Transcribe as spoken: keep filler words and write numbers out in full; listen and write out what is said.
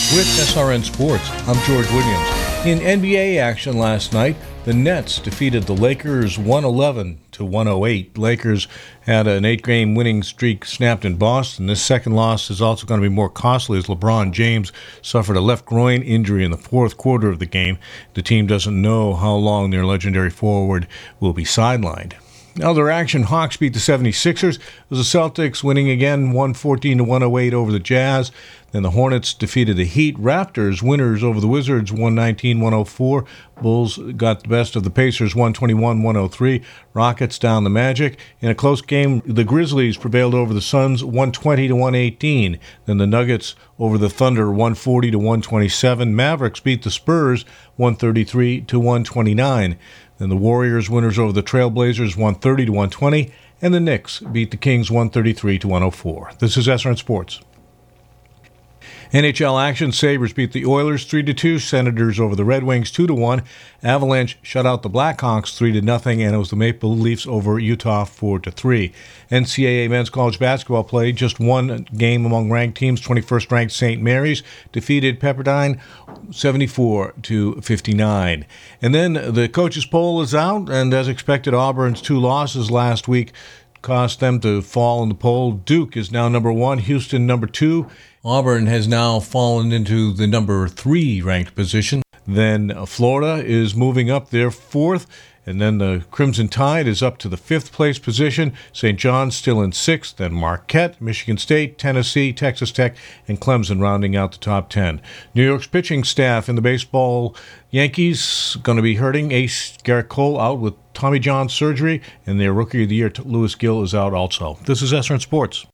With S R N Sports, I'm George Williams. In N B A action last night, the Nets defeated the Lakers one eleven to one oh eight. Lakers had an eight-game winning streak snapped in Boston. This second loss is also going to be more costly as LeBron James suffered a left groin injury in the fourth quarter of the game. The team doesn't know how long their legendary forward will be sidelined. Other action, Hawks beat the seventy-sixers. It was the Celtics winning again, one fourteen to one oh eight over the Jazz. Then the Hornets defeated the Heat. Raptors winners over the Wizards, one nineteen to one oh four. Bulls got the best of the Pacers, one twenty-one to one oh three. Rockets down the Magic. In a close game, the Grizzlies prevailed over the Suns, one twenty to one eighteen. Then the Nuggets over the Thunder, one forty to one twenty-seven. Mavericks beat the Spurs, one thirty-three to one twenty-nine. Then the Warriors winners over the Trailblazers, one thirty to one twenty, and the Knicks beat the Kings one thirty-three to one oh four. This is S R N Sports. N H L action, Sabres beat the Oilers three to two, Senators over the Red Wings two to one, Avalanche shut out the Blackhawks three to nothing, and it was the Maple Leafs over Utah four to three. N C double A men's college basketball played just one game among ranked teams. twenty-first ranked Saint Mary's defeated Pepperdine seventy-four to fifty-nine. And then the coaches poll is out, and as expected, Auburn's two losses last week cost them to fall in the poll. Duke is now number one, Houston number two. Auburn has now fallen into the number three ranked position. Then Florida is moving up there fourth. And then the Crimson Tide is up to the fifth place position. Saint John's still in sixth. Then Marquette, Michigan State, Tennessee, Texas Tech, and Clemson rounding out the top ten. New York's pitching staff in the baseball, Yankees going to be hurting. Ace Garrett Cole out with Tommy John surgery, and their Rookie of the Year, Lewis Gill, is out also. This is S R N Sports.